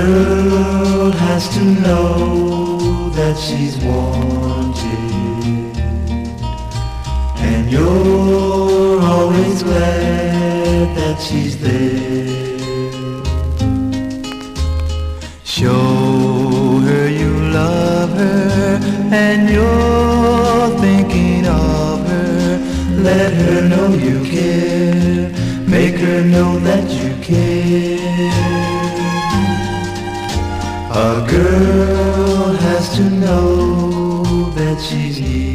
girl has to know that she's wanted, and you're always glad that she's there. Show her you love her and you're thinking of her. Let her know you care, make her know that you care. A girl has to know that she's needed.